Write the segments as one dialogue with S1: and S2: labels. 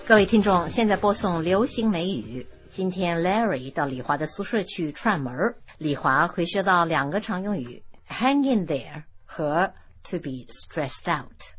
S1: 各位听众，现在播送流行美语。今天 Larry 到李华的宿舍去串门，李华会学到两个常用语 hang in there 和 to be stressed out。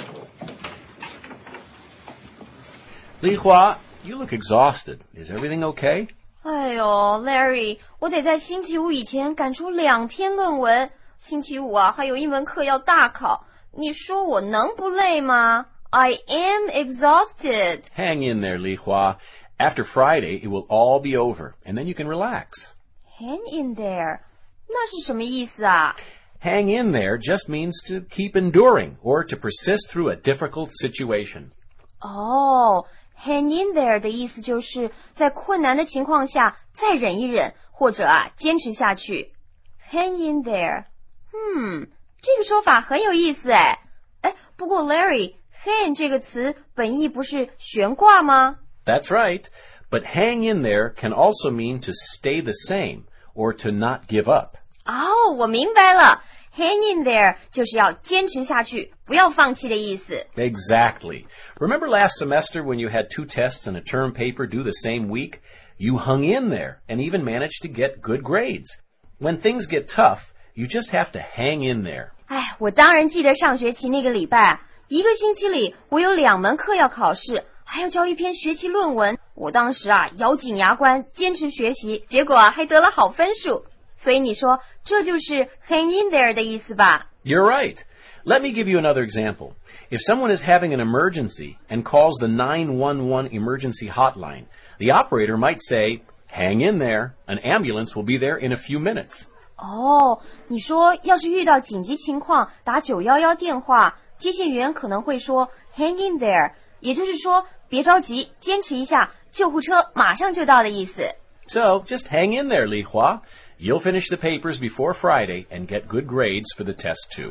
S2: 李华, you look exhausted. Is everything okay?
S3: 哎呦 Larry, 我得在星期五以前赶出2篇论文，星期五还有一门课要大考，你说我能不累吗？ I am exhausted.
S2: Hang in there, Li Hua. After Friday, it will all be over, and then you can relax.
S3: Hang in there. 那是什么意思啊？
S2: Hang in there just means to keep enduring or to persist through a difficult situation.
S3: 哦，hang in there 的意思就是在困难的情况下再忍一忍，或者坚持下去。Hang in there. 这个说法很有意思哎。不过 Larry,hang 这个词本意不是悬挂吗？
S2: That's right. But hang in there can also mean to stay the same or to not give up.
S3: 哦，我明白了。Hang in there 就是要坚持下去，不要放弃的意思。
S2: Exactly. Remember last semester when you had 2 tests and a term paper due the same week? You hung in there and even managed to get good grades. When things get tough, you just have to hang in there.
S3: 我当然记得上学期那个礼拜，一个星期里我有2门课要考试，还要交一篇学期论文。我当时咬紧牙关坚持学习，结果还得了好分数。所以你说这就是 hang in there 的意思吧？
S2: You're right. Let me give you another example. If someone is having an emergency and calls the 911 emergency hotline, the operator might say, hang in there. An ambulance will be there in a few minutes.
S3: 哦，你说要是遇到紧急情况打911电话，接线员可能会说 hang in there， 也就是说别着急，坚持一下，救护车马上就到的意思。
S2: So just hang in there, Li Hua. You'll finish the papers before Friday and get good grades for the test too.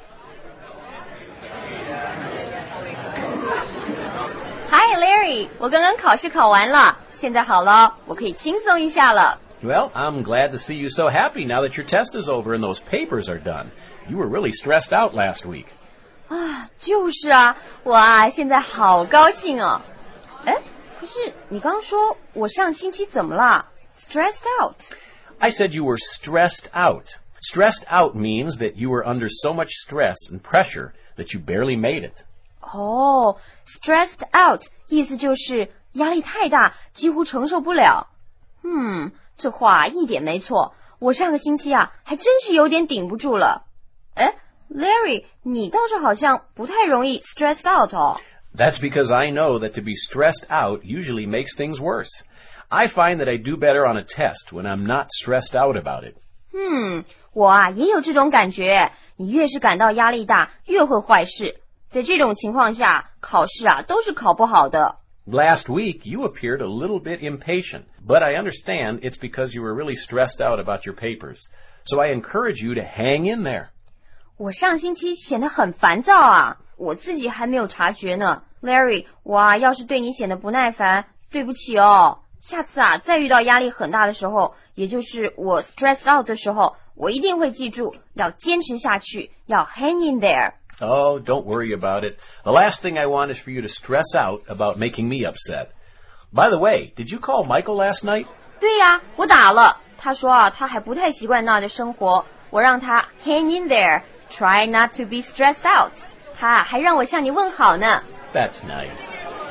S3: Hi Larry, 我刚刚考试考完了，现在好了，我可以轻松一下了。
S2: Well, I'm glad to see you so happy now that your test is over and those papers are done. You were really stressed out last week.
S3: 就是我现在好高兴哦。可是你刚说我上星期怎么了？ Stressed out.
S2: I said you were stressed out. Stressed out means that you were under so much stress and pressure that you barely made it.
S3: Stressed out 意思就是压力太大，几乎承受不了。这话一点没错，我上个星期还真是有点顶不住了。Larry, 你倒是好像不太容易 stressed out 哦。
S2: That's because I know that to be stressed out usually makes things worse. I find that I do better on a test when I'm not stressed out about it.
S3: 我也有这种感觉，你越是感到压力大，越会坏事。在这种情况下，考试都是考不好的。
S2: Last week, you appeared a little bit impatient, but I understand it's because you were really stressed out about your papers. So I encourage you to hang in there.
S3: 我上星期显得很烦躁我自己还没有察觉呢。Larry, 我要是对你显得不耐烦，对不起哦。下次再遇到压力很大的时候，也就是我 stressed out 的时候，我一定会记住要坚持下去，要 hang in there.
S2: Oh, don't worry about it. The last thing I want is for you to stress out about making me upset. By the way, did you call Michael last night?
S3: 对呀，我打了。他说他还不太习惯那儿的生活，我让他 hang in there, try not to be stressed out. 他还让我向你问好呢。
S2: That's nice.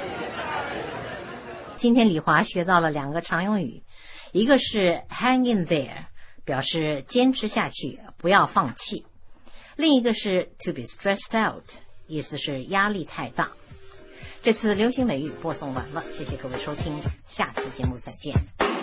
S1: 今天李华学到了2个常用语，一个是 hang in there， 表示坚持下去，不要放弃。另一个是 to be stressed out， 意思是压力太大。这次流行美语播送完了，谢谢各位收听，下次节目再见。